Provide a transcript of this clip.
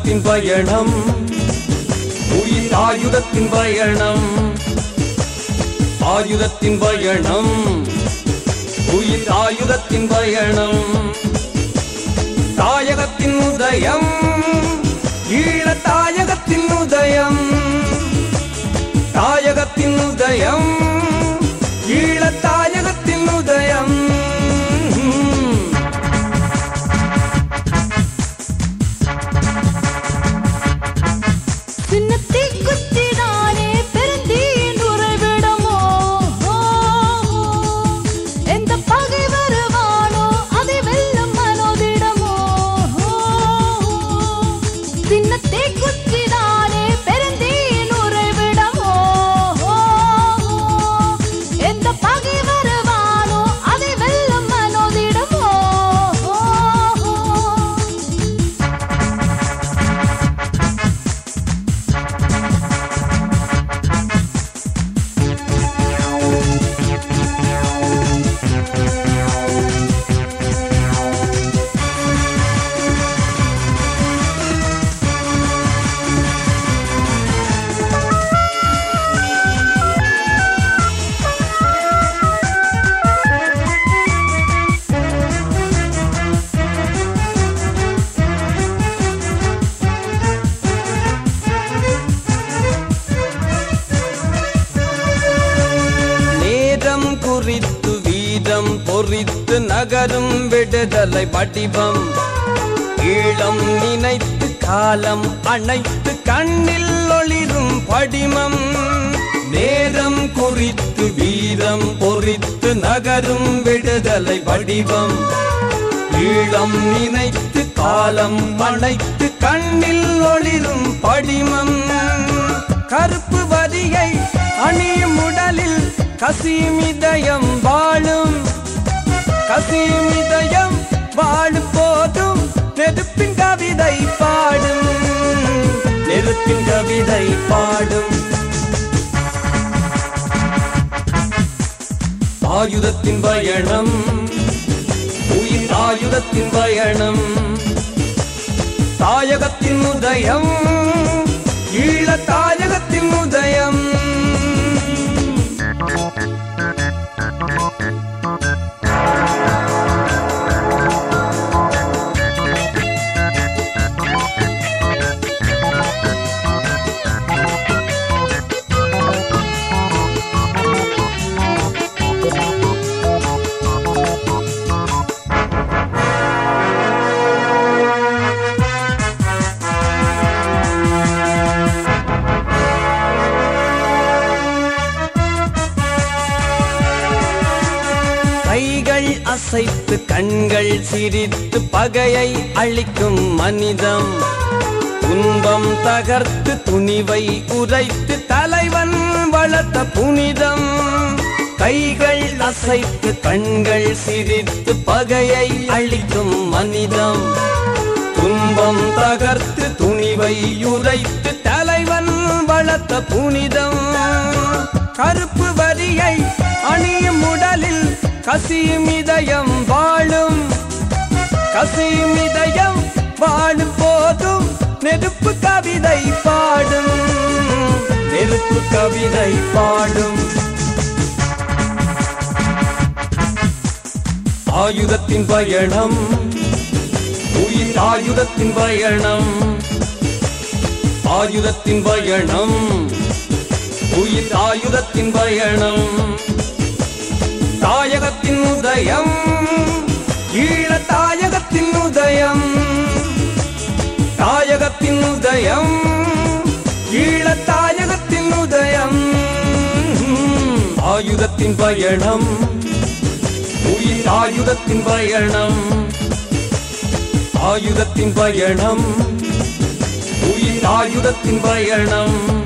ஆயுதத்தின் பயணம், உயிர் ஆயுதத்தின் பயணம், ஆயுதத்தின் பயணம், உயிர் ஆயுதத்தின் பயணம். தாயகத்தின் உதயம், ஈழ தாயகத்தின் உதயம், தாயகத்தின் உதயம், ஈழ தாயகத்தின் உதயம். குறித்து வீரம் பொறித்து நகரும் விடுதலை வடிவம், ஈழம் நினைத்து காலம் அணைத்து கண்ணில் ஒளிரும் படிமம். நேரம் குறித்து வீரம் பொறித்து நகரும் விடுதலை வடிவம், ஈழம் நினைத்து காலம் அணைத்து கண்ணில் ஒளிரும் படிமம். கருப்பு வரியை அணியும் உடலில் கசிமிதயம் வாழும், கசிமிதயம் வாழும் போதும் நெருப்பின் கவிதை பாடும், நெருப்பின் கவிதை பாடும். ஆயுதத்தின் பயணம், உயிர் ஆயுதத்தின் பயணம், தாயகத்தின் உதயம், ஈழ தாயகத்தின் உதயம். கைகள் அசைத்து கண்கள் சிரித்து பகையை அழிக்கும் மனிதம், துன்பம் தகர்த்து துணிவை உரைத்து தலைவன் வளர்த்த புனிதம். கைகள் அசைத்து கண்கள் சிரித்து பகையை அழிக்கும் மனிதம், துன்பம் தகர்த்து துணிவை உரைத்து தலைவன் வளர்த்த புனிதம். கருப்பு வரியை அணியும் உடலில் கசிமிதயம் வாழும், கசிமிதயம் வாழும் போதும் நெருப்பு கவிதை பாடும், நெருப்பு கவிதை பாடும். ஆயுதத்தின் பயணம், உயிர் ஆயுதத்தின் பயணம், ஆயுதத்தின் பயணம், உயிர் ஆயுதத்தின் பயணம். தாயகத்தின் உதயம், ஈழ தாயகத்தின் உதயம், தாயகத்தின் உதயம், ஈழ தாயகத்தின் உதயம். ஆயுதத்தின் பயணம், உயிர் ஆயுதத்தின் பயணம், ஆயுதத்தின் பயணம், உயிர் ஆயுதத்தின் பயணம்.